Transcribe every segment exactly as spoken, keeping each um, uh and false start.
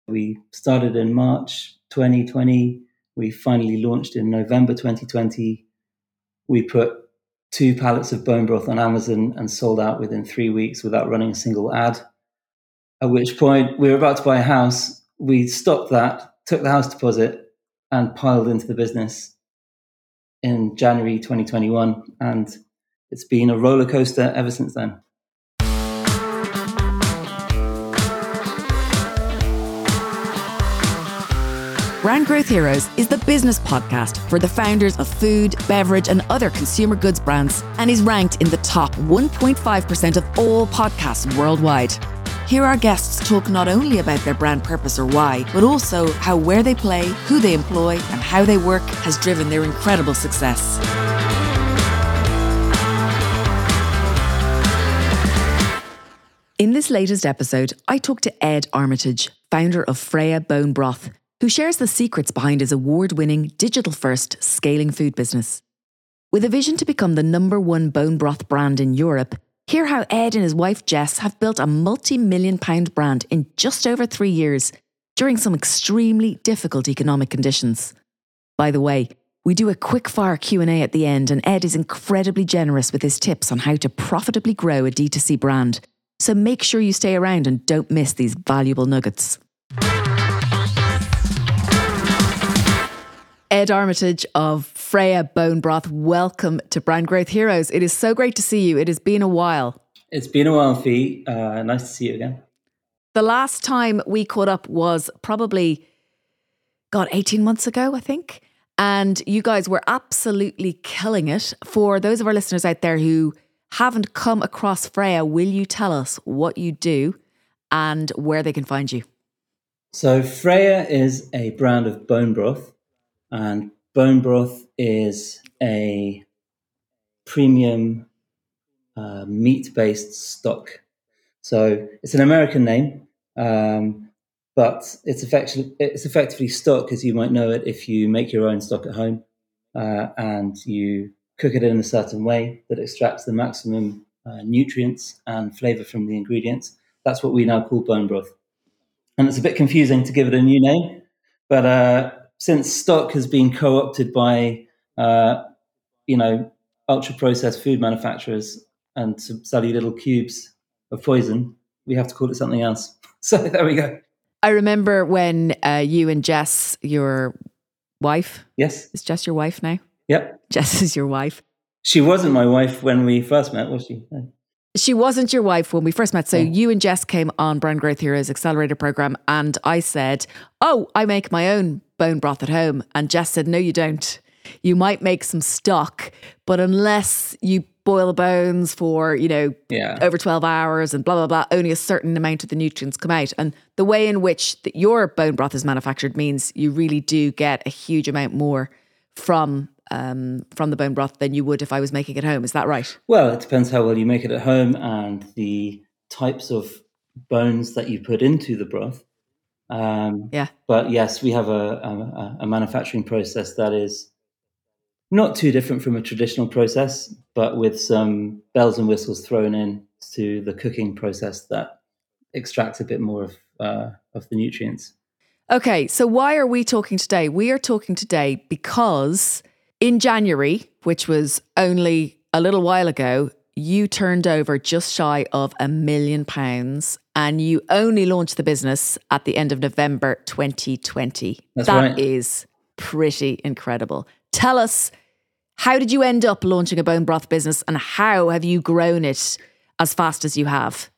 We started in March twenty twenty. We finally launched in November twenty twenty. We put two pallets of bone broth on Amazon and sold out within three weeks without running a single ad. At which point we were about to buy a house. We stopped that, took the house deposit, and piled into the business in January twenty twenty-one. And it's been a roller coaster ever since then. Brand Growth Heroes is the business podcast for the founders of food, beverage, and other consumer goods brands, and is ranked in the top one point five percent of all podcasts worldwide. Here our guests talk not only about their brand purpose or why, but also how where they play, who they employ, and how they work has driven their incredible success. In this latest episode, I talked to Ed Armitage, founder of Freya Bone Broth, who shares the secrets behind his award-winning, digital-first scaling food business. With a vision to become the number one bone broth brand in Europe, hear how Ed and his wife Jess have built a multi-million pound brand in just over three years during some extremely difficult economic conditions. By the way, we do a quick-fire Q and A at the end, and Ed is incredibly generous with his tips on how to profitably grow a D two C brand. So make sure you stay around and don't miss these valuable nuggets. Ed Armitage of Freya Bone Broth, welcome to Brand Growth Heroes. It is so great to see you. It has been a while. It's been a while, Fee. Uh, nice to see you again. The last time we caught up was probably, God, eighteen months ago, I think. And you guys were absolutely killing it. For those of our listeners out there who haven't come across Freya, will you tell us what you do and where they can find you? So Freya is a brand of bone broth. And bone broth is a premium uh, meat-based stock. So it's an American name, um, but it's effectively, it's effectively stock, as you might know it, if you make your own stock at home uh, and you cook it in a certain way that extracts the maximum uh, nutrients and flavor from the ingredients. That's what we now call bone broth. And it's a bit confusing to give it a new name, but uh, since stock has been co-opted by, uh, you know, ultra-processed food manufacturers and to sell you little cubes of poison, we have to call it something else. So there we go. I remember when uh, you and Jess, your wife. Yes. Is Jess your wife now? Yep. Jess is your wife. She wasn't my wife when we first met, was she? No. She wasn't your wife when we first met. So Yeah. you and Jess came on Brand Growth Heroes Accelerator Program, and I said, oh, I make my own bone broth at home. And Jess said, no, you don't. You might make some stock, but unless you boil the bones for, you know, Yeah. over twelve hours and blah, blah, blah, only a certain amount of the nutrients come out. And the way in which the, your bone broth is manufactured means you really do get a huge amount more from um, from the bone broth than you would if I was making it home. Is that right? Well, it depends how well you make it at home and the types of bones that you put into the broth. Um, Yeah. But yes, we have a, a, a manufacturing process that is not too different from a traditional process, but with some bells and whistles thrown in to the cooking process that extracts a bit more of uh, of the nutrients. Okay, so why are we talking today? We are talking today because in January, which was only a little while ago, you turned over just shy of a million pounds and you only launched the business at the end of November twenty twenty. That's That right. is pretty incredible. Tell us, how did you end up launching a bone broth business and how have you grown it as fast as you have?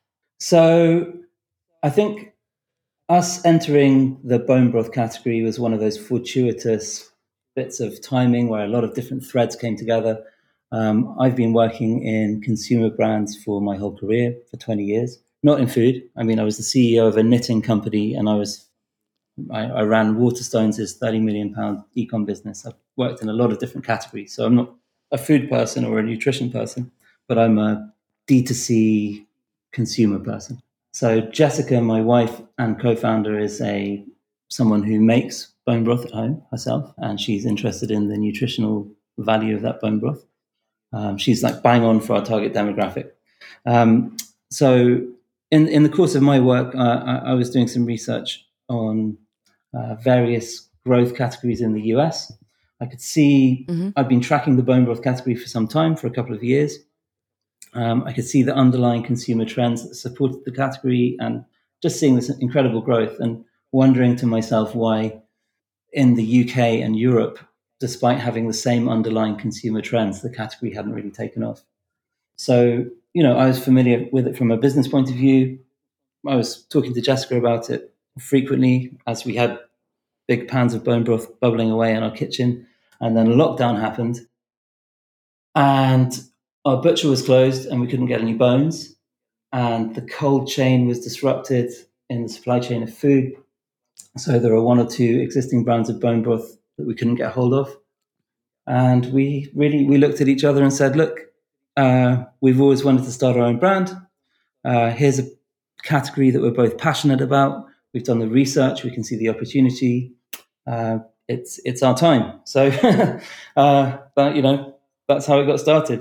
So I think us entering the bone broth category was one of those fortuitous bits of timing where a lot of different threads came together. Um, I've been working in consumer brands for my whole career, for twenty years, not in food. I mean, I was the C E O of a knitting company and I was I, I ran Waterstones' thirty million pound e-com business. I've worked in a lot of different categories. So I'm not a food person or a nutrition person, but I'm a D two C consumer person. So Jessica, my wife and co-founder, is a someone who makes bone broth at home herself, and she's interested in the nutritional value of that bone broth. Um, she's like bang on for our target demographic. Um, so in, in the course of my work, uh, I, I was doing some research on uh, various growth categories in the U S. I could see, mm-hmm. I've been tracking the bone broth category for some time, for a couple of years. Um, I could see the underlying consumer trends that supported the category and just seeing this incredible growth and wondering to myself why in the U K and Europe, despite having the same underlying consumer trends, the category hadn't really taken off. So, you know, I was familiar with it from a business point of view. I was talking to Jessica about it frequently as we had big pans of bone broth bubbling away in our kitchen. And then lockdown happened. And our butcher was closed and we couldn't get any bones. And the cold chain was disrupted in the supply chain of food. So there are one or two existing brands of bone broth that we couldn't get hold of. And we really, we looked at each other and said, look, uh, we've always wanted to start our own brand. Uh, here's a category that we're both passionate about. We've done the research. We can see the opportunity. Uh, it's it's our time. So, uh, but, you know, that's how it got started.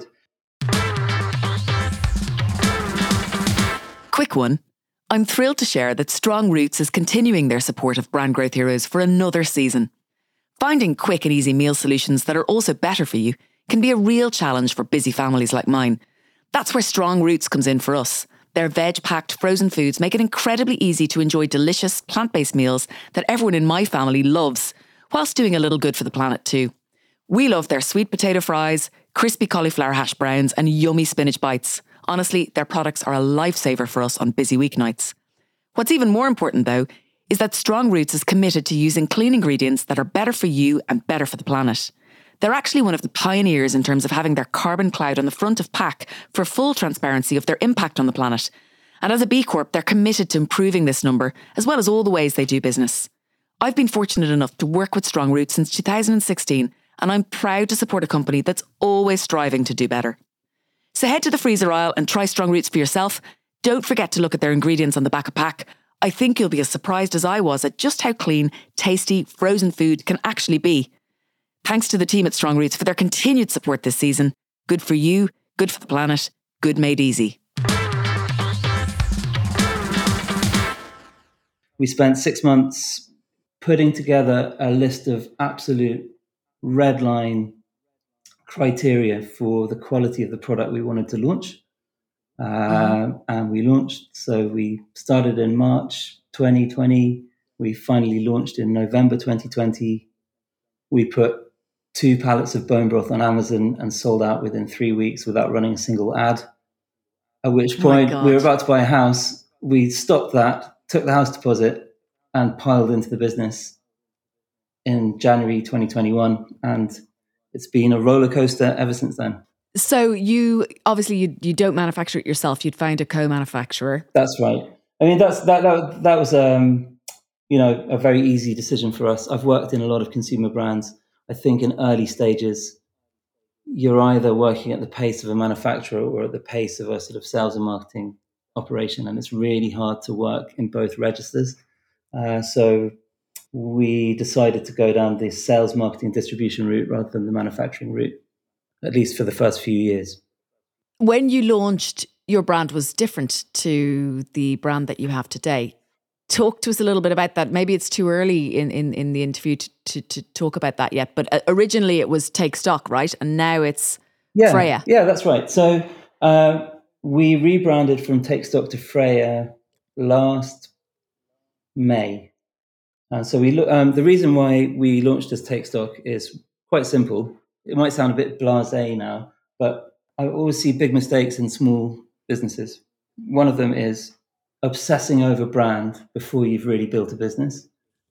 Quick one. I'm thrilled to share that Strong Roots is continuing their support of Brand Growth Heroes for another season. Finding quick and easy meal solutions that are also better for you can be a real challenge for busy families like mine. That's where Strong Roots comes in for us. Their veg-packed frozen foods make it incredibly easy to enjoy delicious plant-based meals that everyone in my family loves, whilst doing a little good for the planet too. We love their sweet potato fries, crispy cauliflower hash browns and yummy spinach bites. Honestly, their products are a lifesaver for us on busy weeknights. What's even more important though, is that Strong Roots is committed to using clean ingredients that are better for you and better for the planet. They're actually one of the pioneers in terms of having their carbon cloud on the front of pack for full transparency of their impact on the planet. And as a B Corp, they're committed to improving this number, as well as all the ways they do business. I've been fortunate enough to work with Strong Roots since two thousand sixteen, and I'm proud to support a company that's always striving to do better. So head to the freezer aisle and try Strong Roots for yourself. Don't forget to look at their ingredients on the back of pack. I think you'll be as surprised as I was at just how clean, tasty, frozen food can actually be. Thanks to the team at Strong Roots for their continued support this season. Good for you, good for the planet, good made easy. We spent six months putting together a list of absolute red line criteria for the quality of the product we wanted to launch. Uh, mm-hmm. And we launched. So we started in March twenty twenty. We finally launched in November twenty twenty. We put two pallets of bone broth on Amazon and sold out within three weeks without running a single ad. At which point we were about to buy a house. We stopped that, took the house deposit and piled into the business in January twenty twenty-one. And it's been a roller coaster ever since then. So you, obviously you, you don't manufacture it yourself. You'd find a co-manufacturer. That's right. I mean, that's that that, that was, um, you know, a very easy decision for us. I've worked in a lot of consumer brands. I think in early stages, you're either working at the pace of a manufacturer or at the pace of a sort of sales and marketing operation. And it's really hard to work in both registers. Uh, so we decided to go down the sales, marketing, distribution route rather than the manufacturing route, at least for the first few years. When you launched, your brand was different to the brand that you have today. Talk to us a little bit about that. Maybe it's too early in, in, in the interview to, to, to talk about that yet, but originally it was Take Stock, right? And now it's yeah, Freya. Yeah, that's right. So uh, we rebranded from Take Stock to Freya last May. Uh, so we look, um, the reason why we launched as Take Stock is quite simple. It might sound a bit blasé now, but I always see big mistakes in small businesses. One of them is obsessing over brand before you've really built a business.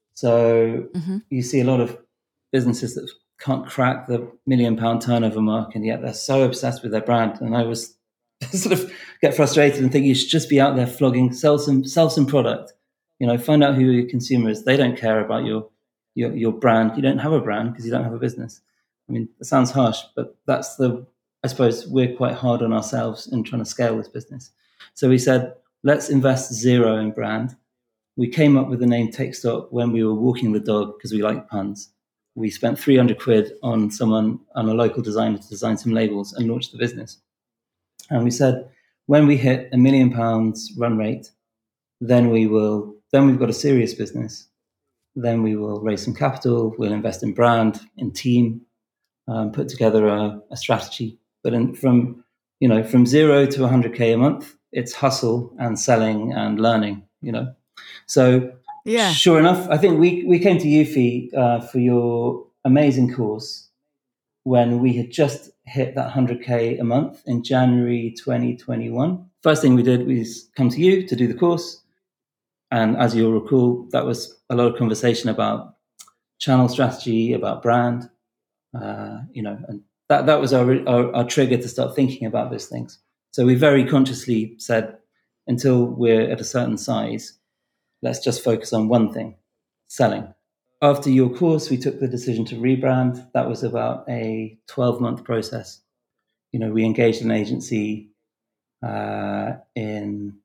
So mm-hmm. you see a lot of businesses that can't crack the million pound turnover mark, and yet they're so obsessed with their brand. And I was sort of get frustrated and think you should just be out there flogging, sell some, sell some product. You know, find out who your consumer is. They don't care about your your, your brand. You don't have a brand because you don't have a business. I mean, it sounds harsh, but that's the, I suppose we're quite hard on ourselves in trying to scale this business. So we said, let's invest zero in brand. We came up with the name Take Stock when we were walking the dog because we like puns. We spent three hundred quid on someone, on a local designer to design some labels and launch the business. And we said, when we hit a million pounds run rate, then we will then we've got a serious business. Then we will raise some capital. We'll invest in brand, in team, um, put together a, a strategy. But in, from you know from zero to one hundred K a month, it's hustle and selling and learning. You know, so yeah. Sure enough, I think we we came to Eufy uh, for your amazing course when we had just hit that one hundred K a month in January twenty twenty-one. First thing we did was come to you to do the course. And as you'll recall, that was a lot of conversation about channel strategy, about brand, uh, you know, and that, that was our, our, our trigger to start thinking about those things. So we very consciously said, until we're at a certain size, let's just focus on one thing, selling. After your course, we took the decision to rebrand. That was about a twelve-month process. You know, we engaged an agency uh, in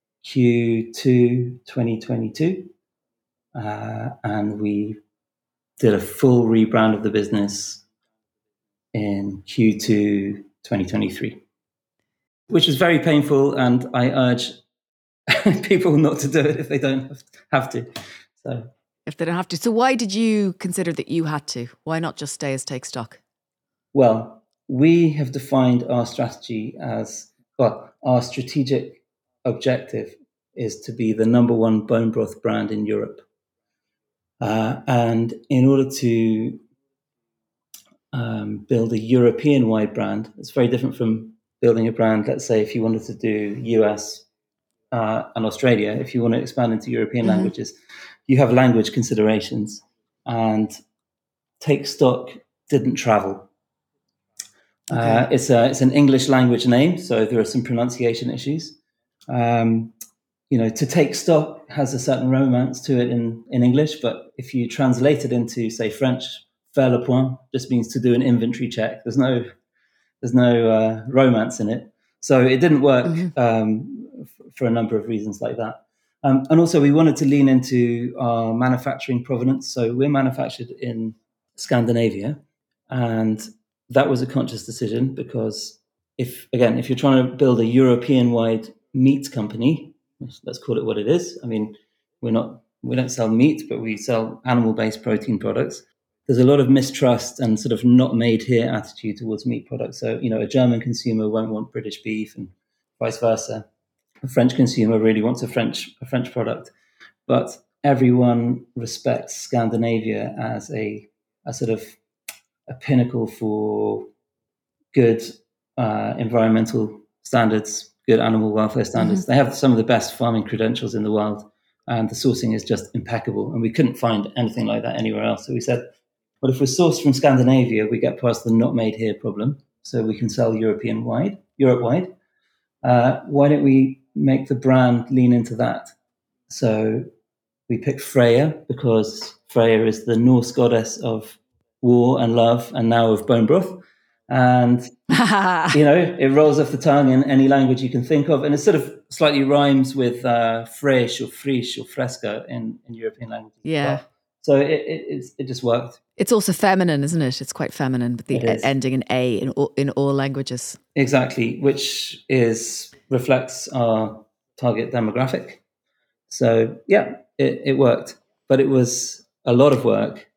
Q two twenty twenty-two, uh, and we did a full rebrand of the business in Q two twenty twenty-three, which was very painful, and I urge people not to do it if they don't have to. So, if they don't have to. So why did you consider that you had to? Why not just stay as Take Stock? Well, we have defined our strategy as, well, our strategic objective is to be the number one bone broth brand in Europe. Uh, and in order to um, build a European-wide brand, it's very different from building a brand, let's say, if you wanted to do U S uh, and Australia, if you want to expand into European mm-hmm. languages, you have language considerations. And Take Stock didn't travel. Okay. Uh, it's a it's an English language name, so there are some pronunciation issues. Um, you know, to take stock has a certain romance to it in, in English, but if you translate it into, say, French, faire le point just means to do an inventory check. There's no there's no uh, romance in it, so it didn't work mm-hmm. um, f- for a number of reasons like that. Um, and also, we wanted to lean into our manufacturing provenance. So we're manufactured in Scandinavia, and that was a conscious decision because if, again, if you're trying to build a European-wide meat company, let's call it what it is. I mean, we're not, we don't sell meat, but we sell animal-based protein products. There's a lot of mistrust and sort of not made here attitude towards meat products. So, you know, a German consumer won't want British beef and vice versa. A French consumer really wants a French, a French product, but everyone respects Scandinavia as a, a sort of a pinnacle for good uh, environmental standards, good animal welfare standards. Mm-hmm. They have some of the best farming credentials in the world, and the sourcing is just impeccable. And we couldn't find anything like that anywhere else. So we said, well, if we're sourced from Scandinavia, we get past the not made here problem, so we can sell European wide, Europe wide. Uh, why don't we make the brand lean into that? So we picked Freya because Freya is the Norse goddess of war and love, and now of bone broth. And, you know, it rolls off the tongue in any language you can think of. And it sort of slightly rhymes with uh, fresh or frisch or fresca in, in European languages. Yeah. Well. So it, it, it just worked. It's also feminine, isn't it? It's quite feminine, but the ending in A in all, in all languages. Exactly, which is reflects our target demographic. So, yeah, it, it worked. But it was a lot of work.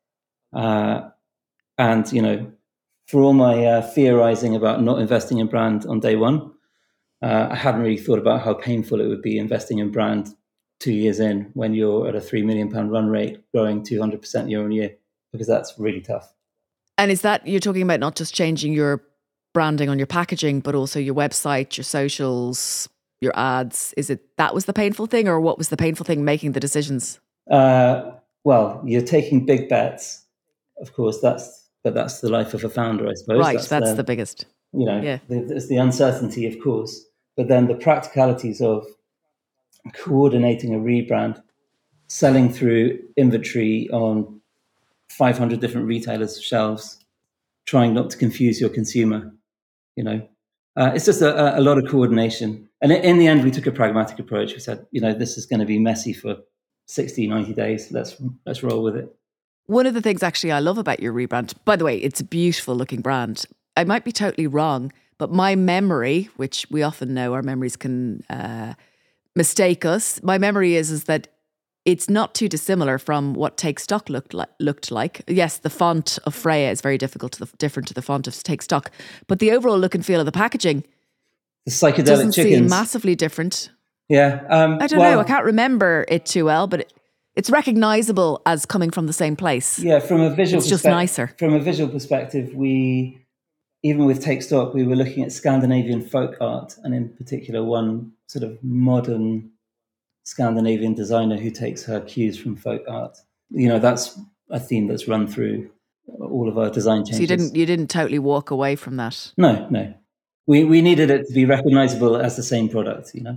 Uh, and, you know, for all my uh, theorizing about not investing in brand on day one, uh, I hadn't really thought about how painful it would be investing in brand two years in when you're at a three million pound run rate, growing two hundred percent year on year, because that's really tough. And is that, you're talking about not just changing your branding on your packaging, but also your website, your socials, your ads? Is it, that was the painful thing, or what was the painful thing making the decisions? Uh, well, you're taking big bets, of course, that's, but that's the life of a founder, I suppose. Right, that's, that's the, the biggest. You know, yeah. there's the uncertainty, of course, but then the practicalities of coordinating a rebrand, selling through inventory on five hundred different retailers' shelves, trying not to confuse your consumer, you know. Uh, it's just a, a lot of coordination. And in the end, we took a pragmatic approach. We said, you know, this is going to be messy for sixty, ninety days. Let's let's roll with it. One of the things actually I love about your rebrand, by the way, it's a beautiful looking brand. I might be totally wrong, but my memory, which we often know our memories can uh, mistake us, my memory is, is that it's not too dissimilar from what Take Stock looked like. Looked like. Yes, the font of Freya is very difficult to the, different to the font of Take Stock, but the overall look and feel of the packaging, the psychedelic doesn't chickens, seem massively different. Yeah, um, I don't well, know. I can't remember it too well, but it, it's recognisable as coming from the same place. Yeah, from a visual, it's just nicer. From a visual perspective, we even with Take Stock, we were looking at Scandinavian folk art, and in particular, one sort of modern Scandinavian designer who takes her cues from folk art. You know, that's a theme that's run through all of our design changes. So you didn't you didn't totally walk away from that? No, no. We we needed it to be recognisable as the same product, you know.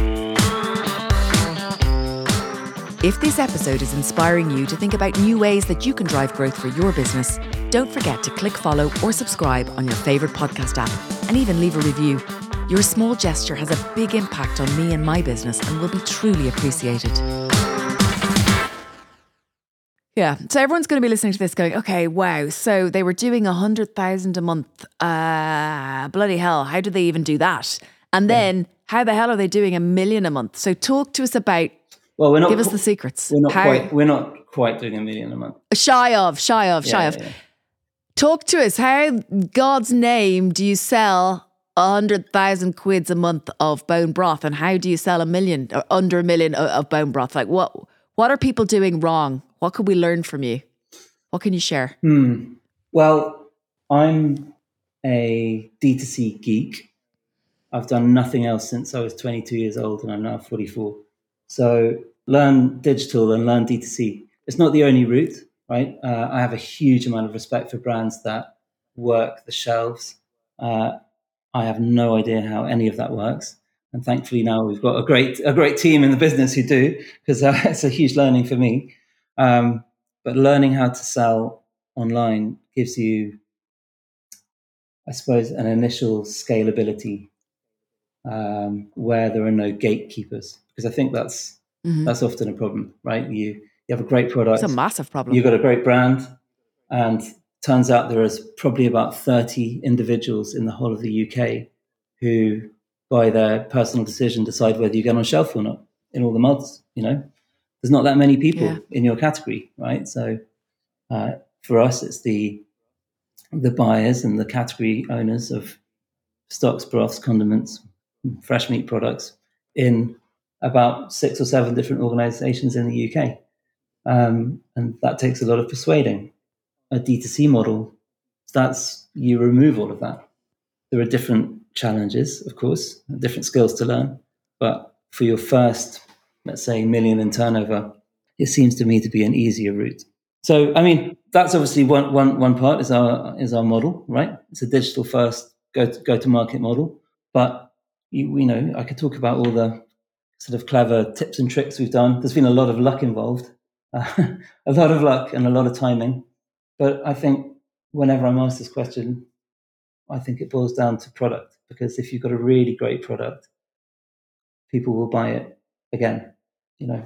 If this episode is inspiring you to think about new ways that you can drive growth for your business, don't forget to click follow or subscribe on your favourite podcast app and even leave a review. Your small gesture has a big impact on me and my business and will be truly appreciated. Yeah, so everyone's going to be listening to this going, okay, wow, so they were doing one hundred thousand a month. Uh, bloody hell, how do they even do that? And then, yeah. how the hell are they doing a million a month? So talk to us about, well, we're not, give us the secrets. We're not, how, quite, we're not quite doing a million a month. Shy of, shy of, shy yeah, of. Yeah. Talk to us, how, God's name, do you sell one hundred thousand quids a month of bone broth, and how do you sell a million or under a million of, of bone broth? Like what, what are people doing wrong? What could we learn from you? What can you share? Hmm. Well, I'm a D two C geek. I've done nothing else since I was twenty-two years old, and I'm now forty-four. So learn digital and learn D two C. It's not the only route, right? Uh, I have a huge amount of respect for brands that work the shelves. Uh, I have no idea how any of that works. And thankfully now we've got a great a great team in the business who do, because uh, it's a huge learning for me. Um, but learning how to sell online gives you, I suppose, an initial scalability um, where there are no gatekeepers, because I think that's mm-hmm. that's often a problem, right? You you have a great product. It's a massive problem. You've got a great brand, and turns out there is probably about thirty individuals in the whole of the U K who, by their personal decision, decide whether you get on shelf or not in all the months, you know. There's not that many people yeah. in your category, right? So uh, for us, it's the the buyers and the category owners of stocks, broths, condiments, fresh meat products in about six or seven different organizations in the U K. Um, and that takes a lot of persuading. A D two C model, that's, you remove all of that. There are different challenges, of course, different skills to learn. But for your first, let's say, million in turnover, it seems to me to be an easier route. So, I mean, that's obviously one, one, one part is our is our model, right? It's a digital first go to, go to market model. But you, you know, I could talk about all the sort of clever tips and tricks we've done. There's been a lot of luck involved, uh, a lot of luck and a lot of timing. But I think whenever I'm asked this question, I think it boils down to product, because if you've got a really great product, people will buy it again. You know,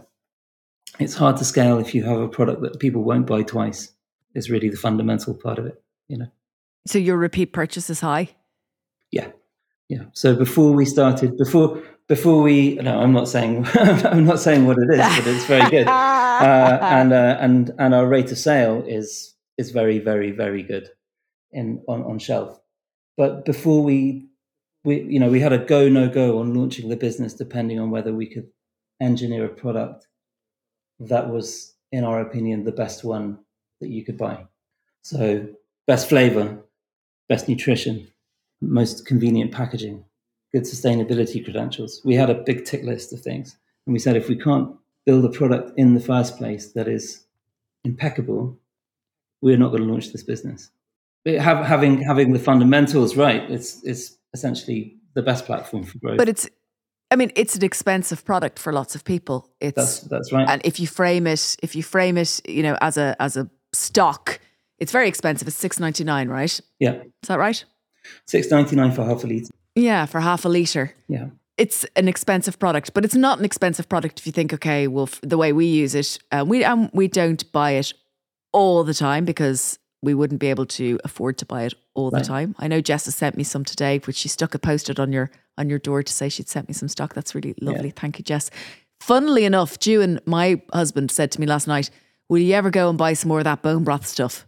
it's hard to scale if you have a product that people won't buy twice. Is really the fundamental part of it, you know. So your repeat purchase is high? Yeah. Yeah. So before we started, before before we, no, I'm not saying I'm not saying what it is, but it's very good. Uh, and uh, and and our rate of sale is is very, very, very good in on, on shelf. But before we we you know, we had a go no go on launching the business, depending on whether we could engineer a product that was, in our opinion, the best one that you could buy. So best flavor, best nutrition, most convenient packaging, good sustainability credentials. We had a big tick list of things. And we said, if we can't build a product in the first place that is impeccable, we're not going to launch this business. But have, having having the fundamentals right, it's it's essentially the best platform for growth. But it's, I mean, it's an expensive product for lots of people. It's that's that's right. And if you frame it, if you frame it, you know, as a as a stock, it's very expensive. It's six ninety-nine, right? Yeah. Is that right? six ninety-nine for half a litre. Yeah, for half a litre. Yeah. It's an expensive product, but it's not an expensive product if you think, okay, well, f- the way we use it, uh, we um, we don't buy it all the time because we wouldn't be able to afford to buy it all right. the time. I know Jess has sent me some today, which she stuck a post-it on your on your door to say she'd sent me some stock. That's really lovely. Yeah. Thank you, Jess. Funnily enough, Ewan, my husband, said to me last night, will you ever go and buy some more of that bone broth stuff?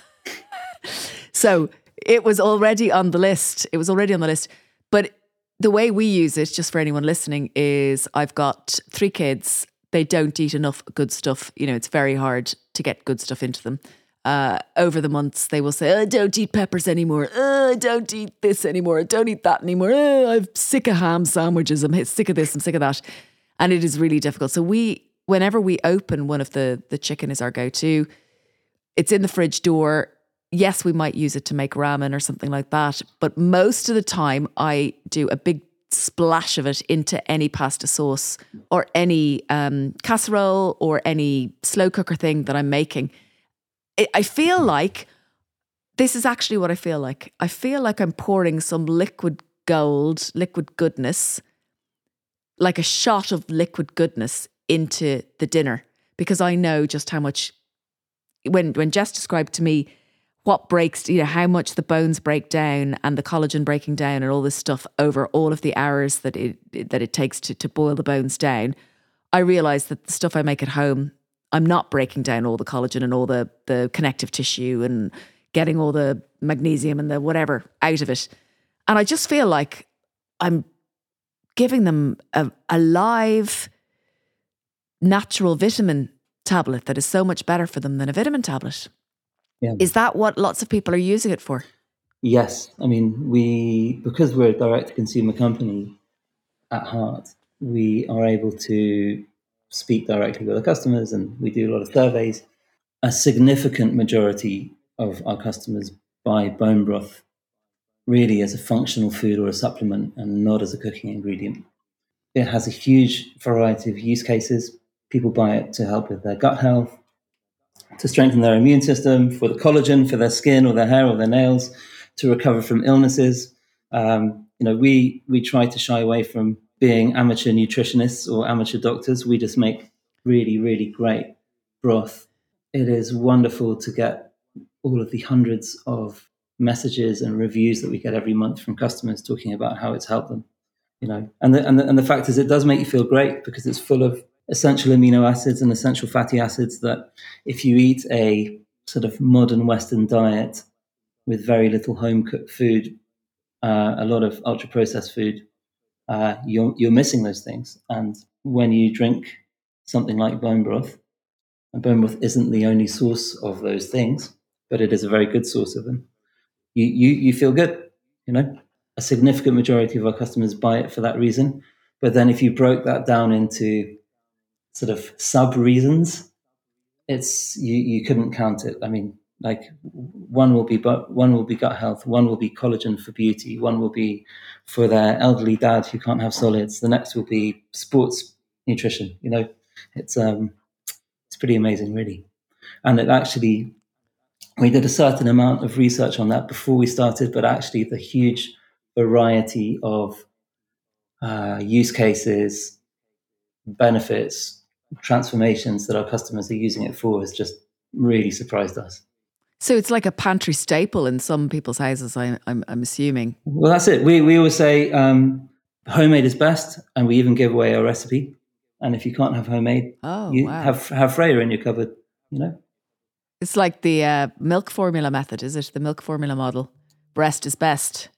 So it was already on the list. It was already on the list. But the way we use it, just for anyone listening, is I've got three kids. They don't eat enough good stuff. You know, it's very hard to get good stuff into them. Uh, over the months, they will say, oh, I don't eat peppers anymore. Oh, I don't eat this anymore. I don't eat that anymore. Oh, I'm sick of ham sandwiches. I'm sick of this. I'm sick of that. And it is really difficult. So we, whenever we open one of the, the chicken is our go-to, it's in the fridge door. Yes, we might use it to make ramen or something like that. But most of the time I do a big splash of it into any pasta sauce or any um, casserole or any slow cooker thing that I'm making. I feel like this is actually what I feel like. I feel like I'm pouring some liquid gold, liquid goodness, like a shot of liquid goodness into the dinner, because I know just how much, when, when Jess described to me what breaks, you know, how much the bones break down and the collagen breaking down and all this stuff over all of the hours that it, that it takes to, to boil the bones down, I realised that the stuff I make at home, I'm not breaking down all the collagen and all the, the connective tissue and getting all the magnesium and the whatever out of it. And I just feel like I'm giving them a, a live, natural vitamin tablet that is so much better for them than a vitamin tablet. Yeah. Is that what lots of people are using it for? Yes. I mean, we, because we're a direct-to-consumer company at heart, we are able to speak directly with our customers, and we do a lot of surveys. A significant majority of our customers buy bone broth really as a functional food or a supplement and not as a cooking ingredient. It has a huge variety of use cases. People buy it to help with their gut health, to strengthen their immune system, for the collagen, for their skin or their hair or their nails, to recover from illnesses. Um, you know, we we try to shy away from being amateur nutritionists or amateur doctors. We just make really, really great broth. It is wonderful to get all of the hundreds of messages and reviews that we get every month from customers talking about how it's helped them. You know, and the, and the, and the fact is, it does make you feel great because it's full of essential amino acids and essential fatty acids that if you eat a sort of modern Western diet with very little home cooked food, uh, a lot of ultra processed food, uh, you're, you're missing those things. And when you drink something like bone broth, and bone broth isn't the only source of those things, but it is a very good source of them, you, you, you feel good, you know. A significant majority of our customers buy it for that reason. But then if you broke that down into sort of sub reasons, it's you, you couldn't count it. I mean, like one will be but one will be gut health, one will be collagen for beauty, one will be for their elderly dad who can't have solids. The next will be sports nutrition. You know, it's um it's pretty amazing, really. And it actually, we did a certain amount of research on that before we started, but actually the huge variety of uh, use cases, benefits, transformations that our customers are using it for has just really surprised us. So it's like a pantry staple in some people's houses, I, I'm, I'm assuming. Well, that's it. We we always say um, homemade is best, and we even give away our recipe. And if you can't have homemade, oh, you wow. have have Freya in your cupboard. You know, it's like the uh, milk formula method, is it? The milk formula model. Breast is best.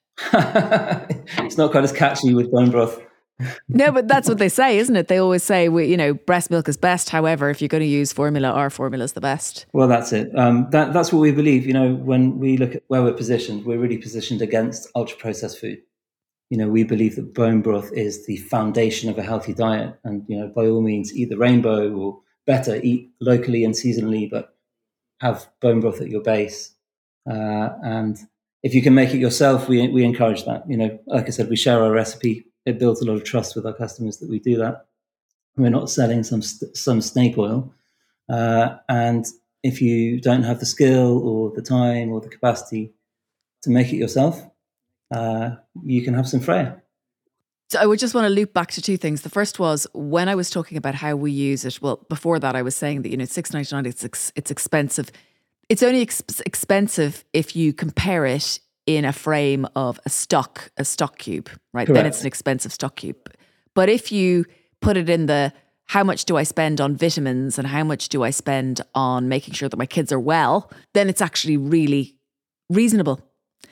It's not quite as catchy with bone broth. No, but that's what they say, isn't it? They always say, we, you know, breast milk is best. However, if you're going to use formula, our formula is the best. Well, that's it. Um, that, that's what we believe. You know, when we look at where we're positioned, we're really positioned against ultra processed food. You know, we believe that bone broth is the foundation of a healthy diet. And, you know, by all means, eat the rainbow, or better, eat locally and seasonally, but have bone broth at your base. Uh, and if you can make it yourself, we we encourage that. You know, like I said, we share our recipe. It builds a lot of trust with our customers that we do that. We're not selling some st- some snake oil. Uh, and if you don't have the skill or the time or the capacity to make it yourself, uh, you can have some Freya. So I would just want to loop back to two things. The first was when I was talking about how we use it. Well, before that, I was saying that, you know, it's six ninety-nine. It's ex- it's expensive. It's only ex- expensive if you compare it in a frame of a stock, a stock cube, right? Correct. Then it's an expensive stock cube. But if you put it in the how much do I spend on vitamins and how much do I spend on making sure that my kids are well, then it's actually really reasonable.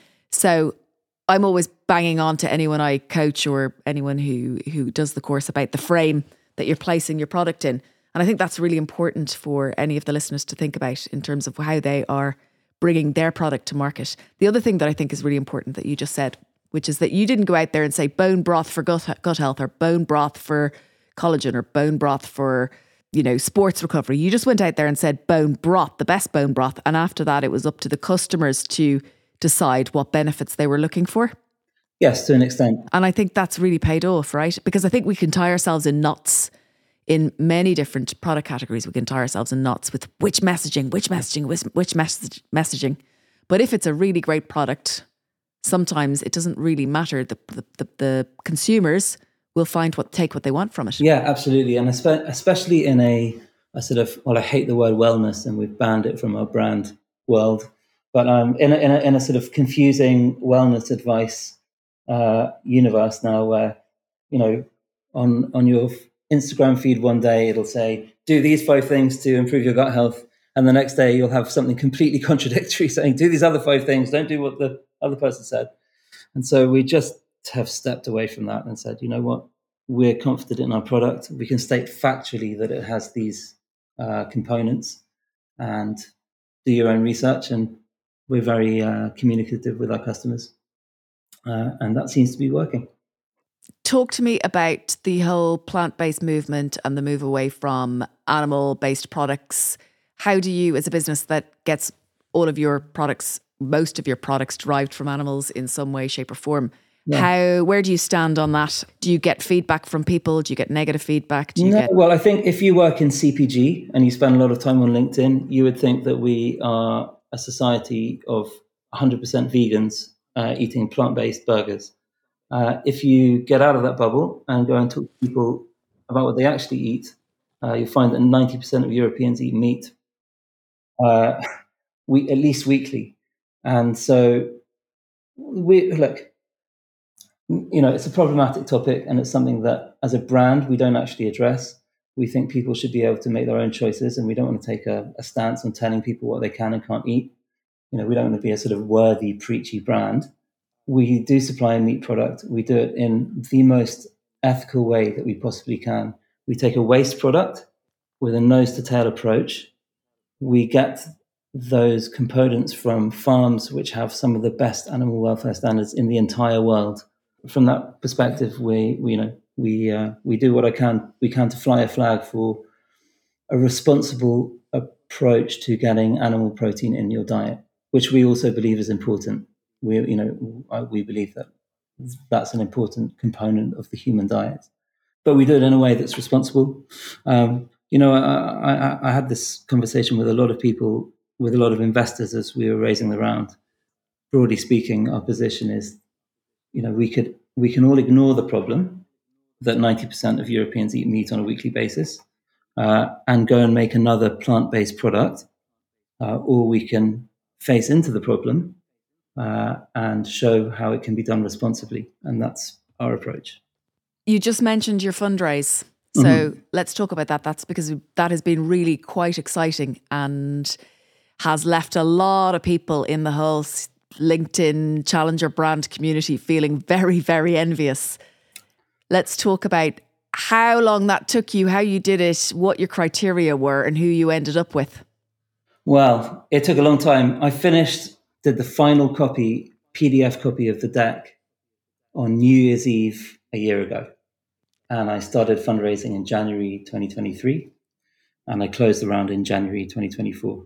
So I'm always banging on to anyone I coach or anyone who who does the course about the frame that you're placing your product in. And I think that's really important for any of the listeners to think about in terms of how they are bringing their product to market. The other thing that I think is really important that you just said, which is that you didn't go out there and say bone broth for gut, gut health or bone broth for collagen or bone broth for, you know, sports recovery. You just went out there and said bone broth, the best bone broth. And after that, it was up to the customers to decide what benefits they were looking for. Yes, to an extent. And I think that's really paid off, right? Because I think we can tie ourselves in knots in many different product categories. We can tie ourselves in knots with which messaging, which messaging, which, which message, messaging. But if it's a really great product, sometimes it doesn't really matter. The, the, the, the consumers will find what, take what they want from it. Yeah, absolutely. And especially in a, a sort of, well, I hate the word wellness and we've banned it from our brand world. But um, in, a, in, a, in a sort of confusing wellness advice uh, universe now where, you know, on, on your Instagram feed one day, it'll say, do these five things to improve your gut health. And the next day you'll have something completely contradictory saying, do these other five things, don't do what the other person said. And so we just have stepped away from that and said, you know what, we're confident in our product. We can state factually that it has these uh, components and do your own research. And we're very uh, communicative with our customers. Uh, and that seems to be working. Talk to me about the whole plant-based movement and the move away from animal-based products. How do you, as a business that gets all of your products, most of your products derived from animals in some way, shape or form, yeah. how, where do you stand on that? Do you get feedback from people? Do you get negative feedback? Do you no, get... Well, I think if you work in C P G and you spend a lot of time on LinkedIn, you would think that we are a society of one hundred percent vegans uh, eating plant-based burgers. Uh, if you get out of that bubble and go and talk to people about what they actually eat, uh, you'll find that ninety percent of Europeans eat meat, uh, we, at least weekly. And so, we look, you know, it's a problematic topic and it's something that as a brand, we don't actually address. We think people should be able to make their own choices and we don't want to take a, a stance on telling people what they can and can't eat. You know, we don't want to be a sort of worthy, preachy brand. We do supply a meat product. We do it in the most ethical way that we possibly can. We take a waste product with a nose to tail approach. We get those components from farms which have some of the best animal welfare standards in the entire world. From that perspective, we, we you know we uh, we do what I can we can to fly a flag for a responsible approach to getting animal protein in your diet, which we also believe is important. We, you know, we believe that that's an important component of the human diet, but we do it in a way that's responsible. Um, you know, I, I, I had this conversation with a lot of people, with a lot of investors as we were raising the round. Broadly speaking, our position is, you know, we could we can all ignore the problem that ninety percent of Europeans eat meat on a weekly basis, uh, and go and make another plant-based product, uh, or we can face into the problem uh, and show how it can be done responsibly, and that's our approach. You just mentioned your fundraise, so mm-hmm. let's talk about that. That's because that has been really quite exciting and has left a lot of people in the whole LinkedIn challenger brand community feeling very, very envious. Let's talk about how long that took you, how you did it, what your criteria were, and who you ended up with. Well, it took a long time. I finished, did the final copy, P D F copy of the deck on New Year's Eve a year ago. And I started fundraising in January twenty twenty-three. And I closed the round in January twenty twenty-four.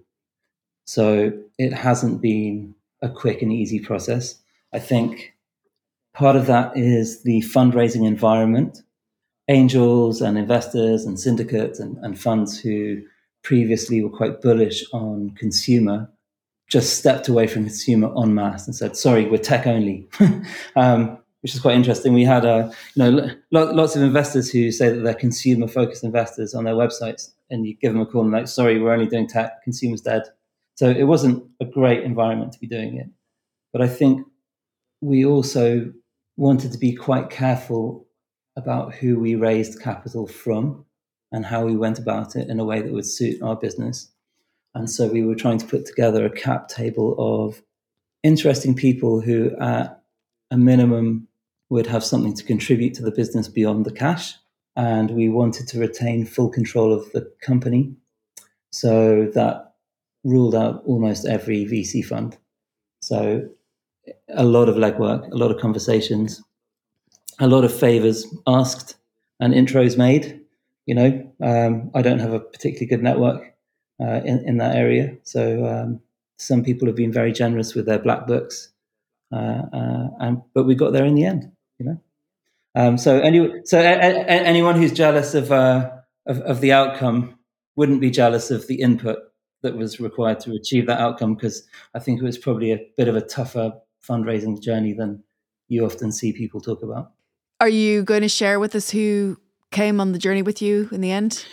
So it hasn't been a quick and easy process. I think part of that is the fundraising environment. Angels and investors and syndicates and, and funds who previously were quite bullish on consumer just stepped away from consumer en masse and said, sorry, we're tech only, um, which is quite interesting. We had uh, you know, lots of investors who say that they're consumer focused investors on their websites, and you give them a call and like, sorry, we're only doing tech, consumer's dead. So it wasn't a great environment to be doing it. But I think we also wanted to be quite careful about who we raised capital from and how we went about it in a way that would suit our business. And so we were trying to put together a cap table of interesting people who, at a minimum, would have something to contribute to the business beyond the cash. And we wanted to retain full control of the company. So that ruled out almost every V C fund. So a lot of legwork, a lot of conversations, a lot of favors asked and intros made. You know, um, I don't have a particularly good network uh, in, in that area. So um, some people have been very generous with their black books. Uh, uh, and, but we got there in the end, you know. Um, so any, so a, a, anyone who's jealous of, uh, of of the outcome wouldn't be jealous of the input that was required to achieve that outcome, because I think it was probably a bit of a tougher fundraising journey than you often see people talk about. Are you going to share with us who came on the journey with you in the end?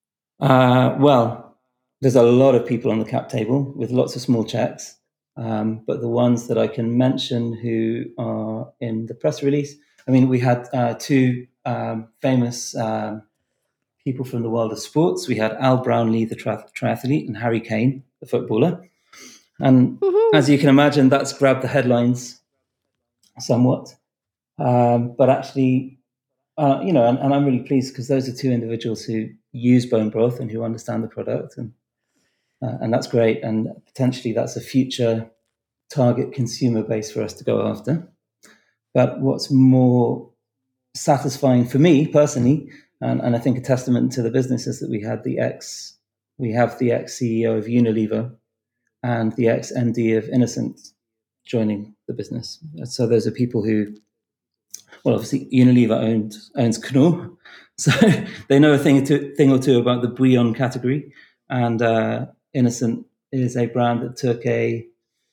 Uh, well, there's a lot of people on the cap table with lots of small checks, um, but the ones that I can mention who are in the press release, I mean, we had uh, two um, famous um, people from the world of sports. We had Al Brownlee, the tri- triathlete, and Harry Kane, the footballer. And Woo-hoo. As you can imagine, that's grabbed the headlines somewhat. Um, but actually, uh, you know, and, and I'm really pleased because those are two individuals who use bone broth and who understand the product. And, uh, and that's great. And potentially that's a future target consumer base for us to go after. But what's more satisfying for me personally, and, and I think a testament to the business, is that we had the ex, we have the ex-C E O of Unilever and the ex-M D of Innocent joining the business. So those are people who, well, obviously Unilever owned, owns Knorr, so they know a thing or two, thing or two about the bouillon category. And uh, Innocent is a brand that took a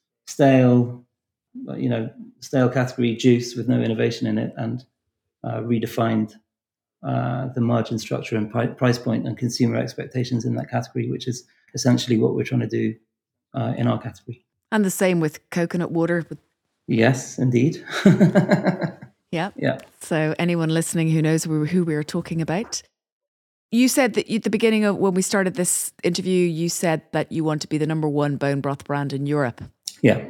stale, you know, stale category juice with no innovation in it and uh, redefined uh, the margin structure and pri- price point and consumer expectations in that category, which is essentially what we're trying to do uh, in our category. And the same with coconut water. Yes, indeed. Yeah. Yeah. So anyone listening who knows who we were talking about. You said that at the beginning of when we started this interview, you said that you want to be the number one bone broth brand in Europe. Yeah.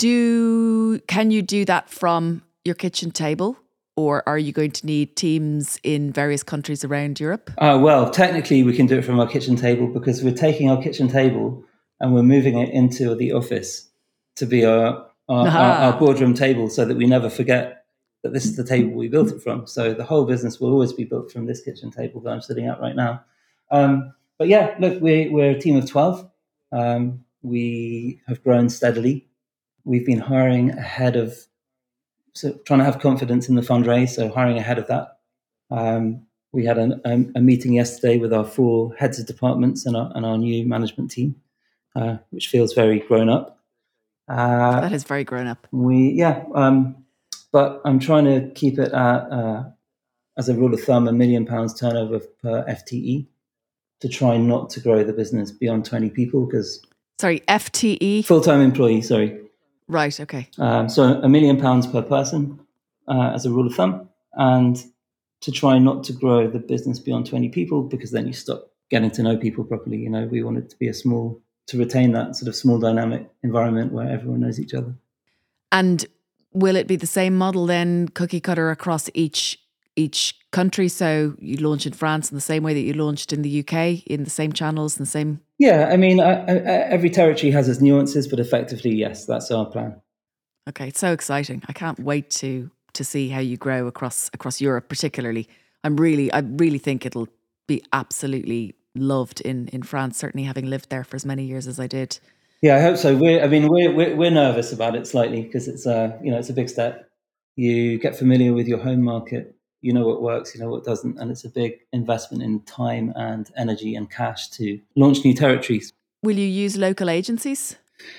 Do can you do that from your kitchen table, or are you going to need teams in various countries around Europe? Uh, well, technically we can do it from our kitchen table because we're taking our kitchen table and we're moving it into the office to be our our, our, our boardroom table, so that we never forget that this is the table we built it from. So the whole business will always be built from this kitchen table that I'm sitting at right now. Um, but yeah, look, we're, we're a team of twelve. Um, we have grown steadily. We've been hiring ahead of, so trying to have confidence in the fundraise, so hiring ahead of that. Um, we had an, a, a meeting yesterday with our four heads of departments and our, and our new management team, uh, which feels very grown up. Uh, that is very grown up. We, yeah, um, but I'm trying to keep it at, uh, as a rule of thumb, a million pounds turnover per F T E, to try not to grow the business beyond twenty people. Because sorry, F T E? Full-time employee, sorry. Right, okay. Um, so a million pounds per person uh, as a rule of thumb, and to try not to grow the business beyond twenty people, because then you stop getting to know people properly. You know, we want it to be a small, to retain that sort of small dynamic environment where everyone knows each other. And will it be the same model then, cookie cutter across each each country? So you launch in France in the same way that you launched in the U K, in the same channels and the same? Yeah, I mean, I, I, every territory has its nuances, but effectively, yes, that's our plan. Okay, so exciting. I can't wait to to see how you grow across across Europe particularly. I'm really, I really think it'll be absolutely loved in, in France, certainly having lived there for as many years as I did. Yeah, I hope so. We're, I mean, we're, we're, we're nervous about it slightly because it's, uh, you know, it's a big step. You get familiar with your home market, you know what works, you know what doesn't, and it's a big investment in time and energy and cash to launch new territories. Will you use local agencies?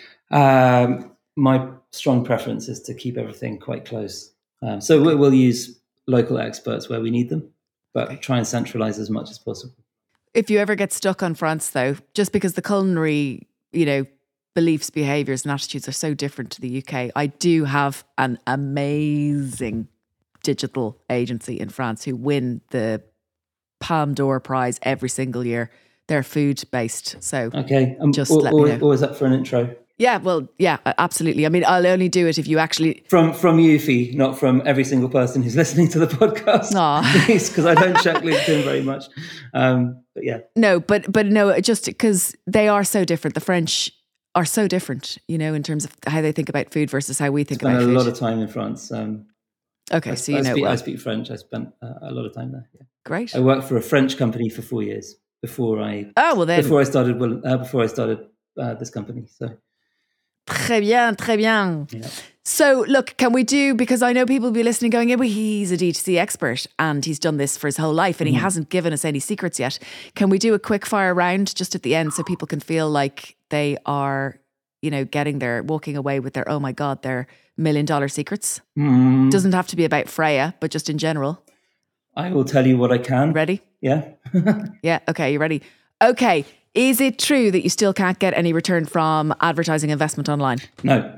Um, my strong preference is to keep everything quite close. Um, so we'll, we'll use local experts where we need them, but okay. try and centralize as much as possible. If you ever get stuck on France, though, just because the culinary, you know, beliefs, behaviours and attitudes are so different to the U K, I do have an amazing digital agency in France who win the Palme d'Or prize every single year. They're food based. So okay, um, just or, let me or, know. or is that for an intro? Yeah, well, yeah, absolutely. I mean, I'll only do it if you actually... From from you, Fee, not from every single person who's listening to the podcast, Aw. please, because I don't check LinkedIn very much. Um, but yeah. No, but but no, just because they are so different. The French are so different, you know, in terms of how they think about food versus how we think Spent about a food. lot of time in France. Um, okay, I, so you I know speak, well. I speak French. I spent uh, a lot of time there. Yeah. Great. I worked for a French company for four years before I Oh, well then. before I started well, uh, before I started uh, this company. So Très bien, très bien. yeah. So look, can we do, because I know people will be listening going, yeah, but he's a D two C expert and he's done this for his whole life and mm-hmm. he hasn't given us any secrets yet. Can we do a quick fire round just at the end so people can feel like they are, you know, getting their, walking away with their, oh my God, their million dollar secrets? Mm. Doesn't have to be about Freya, but just in general. I will tell you what I can. Ready? Yeah. Yeah. Okay. You ready? Okay. Is it true that you still can't get any return from advertising investment online? No,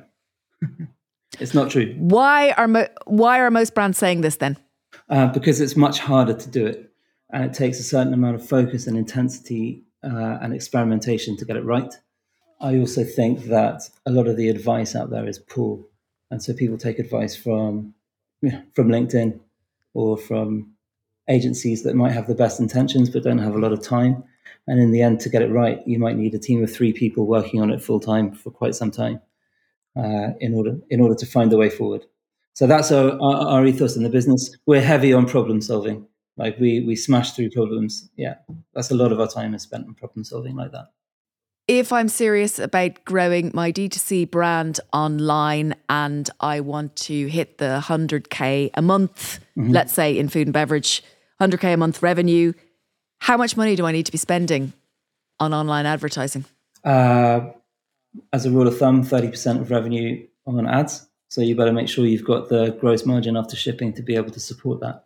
it's not true. Why are mo- why are most brands saying this then? Uh, because it's much harder to do it, and it takes a certain amount of focus and intensity uh, and experimentation to get it right. I also think that a lot of the advice out there is poor, and so people take advice from from LinkedIn or from agencies that might have the best intentions but don't have a lot of time. And in the end, to get it right, you might need a team of three people working on it full time for quite some time uh, in order in order to find the way forward. So that's our, our, our ethos in the business. We're heavy on problem solving. Like we we smash through problems. Yeah, that's a lot of our time is spent on problem solving like that. If I'm serious about growing my D two C brand online and I want to hit the one hundred K a month, mm-hmm. let's say in food and beverage, one hundred K a month revenue, how much money do I need to be spending on online advertising? Uh, as a rule of thumb, thirty percent of revenue on ads. So you better make sure you've got the gross margin after shipping to be able to support that.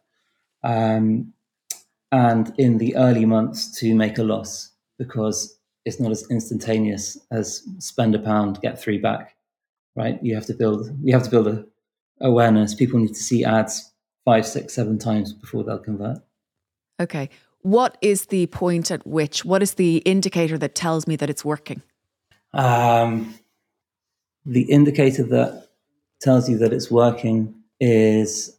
Um, and in the early months to make a loss, because it's not as instantaneous as spend a pound, get three back, right? You have to build, you have to build a awareness. People need to see ads five, six, seven times before they'll convert. Okay. What is the point at which, what is the indicator that tells me that it's working? Um, the indicator that tells you that it's working is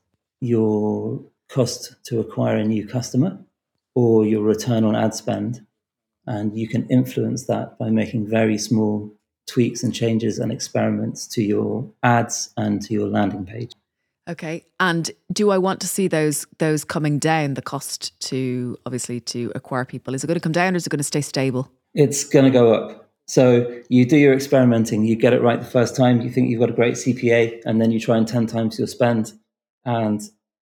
your cost to acquire a new customer or your return on ad spend. And you can influence that by making very small tweaks and changes and experiments to your ads and to your landing page. Okay. And do I want to see those those coming down, the cost to, obviously, to acquire people? Is it going to come down or is it going to stay stable? It's going to go up. So you do your experimenting, you get it right the first time, you think you've got a great C P A, and then you try and ten times your spend, and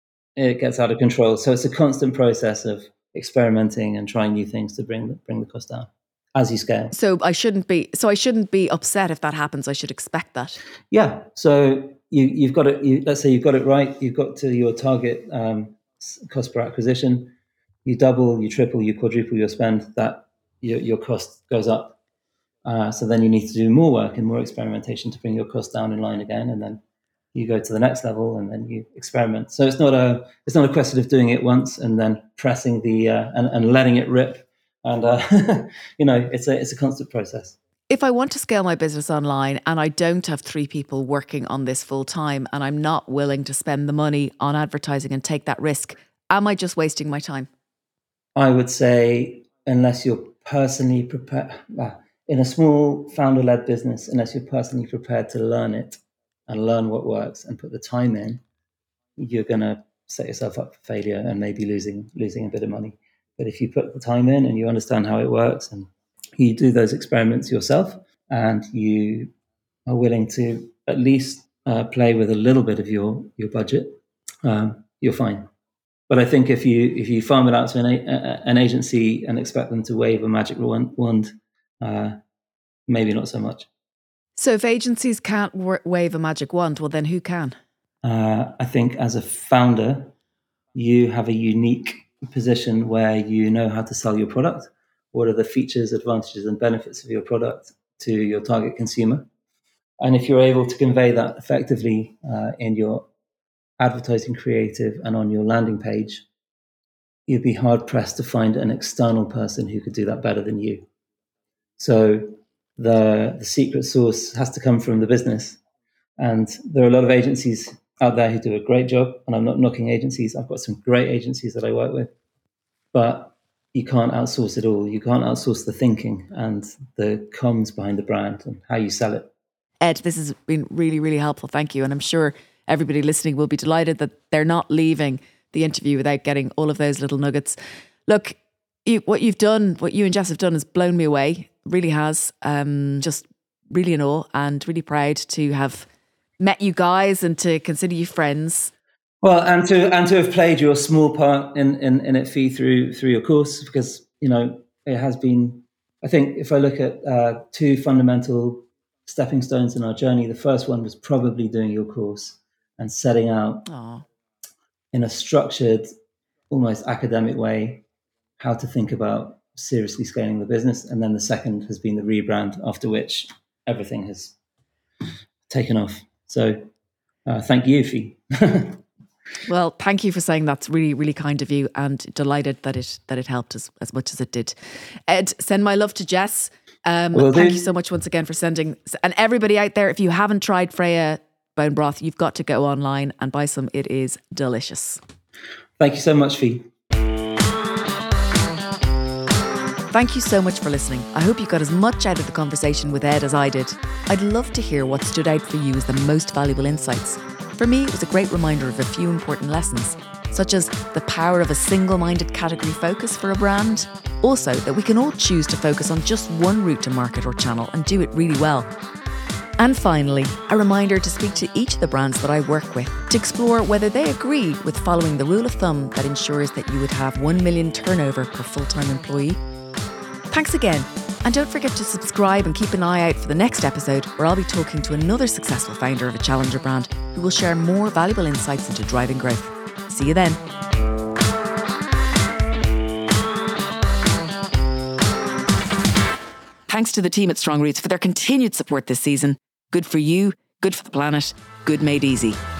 it gets out of control. So it's a constant process of experimenting and trying new things to bring the, bring the cost down as you scale. So I shouldn't be so I shouldn't be upset if that happens. I should expect that. Yeah. So you, you've got it. You, let's say you've got it right. You've got to your target um, cost per acquisition. You double, you triple, you quadruple your spend. That your, your cost goes up. Uh, so then you need to do more work and more experimentation to bring your cost down in line again, and then you go to the next level, and then you experiment. So it's not a it's not a question of doing it once and then pressing the uh, and, and letting it rip. And uh, you know, it's a it's a constant process. If I want to scale my business online and I don't have three people working on this full time, and I'm not willing to spend the money on advertising and take that risk, am I just wasting my time? I would say, unless you're personally prepared, well, in a small founder-led business, unless you're personally prepared to learn it and learn what works and put the time in, you're going to set yourself up for failure and maybe losing losing a bit of money. But if you put the time in and you understand how it works and you do those experiments yourself and you are willing to at least uh, play with a little bit of your your budget, um, you're fine. But I think if you if you farm it out to an, a, an agency and expect them to wave a magic wand, uh, maybe not so much. So if agencies can't w- wave a magic wand, well, then who can? Uh, I think as a founder, you have a unique position where you know how to sell your product. What are the features, advantages, and benefits of your product to your target consumer? And if you're able to convey that effectively uh, in your advertising creative and on your landing page, you'd be hard pressed to find an external person who could do that better than you. So the, the secret sauce has to come from the business. And there are a lot of agencies out there who do a great job, and I'm not knocking agencies. I've got some great agencies that I work with, but you can't outsource it all. You can't outsource the thinking and the comms behind the brand and how you sell it. Ed, this has been really, really helpful. Thank you. And I'm sure everybody listening will be delighted that they're not leaving the interview without getting all of those little nuggets. Look, you, what you've done, what you and Jess have done has blown me away. Really has. Um, just really in awe and really proud to have met you guys and to consider you friends. Well, and to and to have played your small part in, in, in it, Fee, through through your course, because, you know, it has been, I think if I look at uh, two fundamental stepping stones in our journey, the first one was probably doing your course and setting out Aww. in a structured, almost academic way, how to think about seriously scaling the business. And then the second has been the rebrand, after which everything has taken off. So uh, thank you, Fee. Well, thank you for saying that's really, really kind of you, and delighted that it that it helped as, as much as it did. Ed, send my love to Jess. Um, thank do. you so much once again for sending. And everybody out there, if you haven't tried Freya bone broth, you've got to go online and buy some. It is delicious. Thank you so much, Fee. Thank you so much for listening. I hope you got as much out of the conversation with Ed as I did. I'd love to hear what stood out for you as the most valuable insights. For me, it was a great reminder of a few important lessons, such as the power of a single-minded category focus for a brand. Also, that we can all choose to focus on just one route to market or channel and do it really well. And finally, a reminder to speak to each of the brands that I work with to explore whether they agree with following the rule of thumb that ensures that you would have one million turnover per full-time employee. Thanks again. And don't forget to subscribe and keep an eye out for the next episode, where I'll be talking to another successful founder of a challenger brand who will share more valuable insights into driving growth. See you then. Thanks to the team at Strong Roots for their continued support this season. Good for you, good for the planet, good made easy.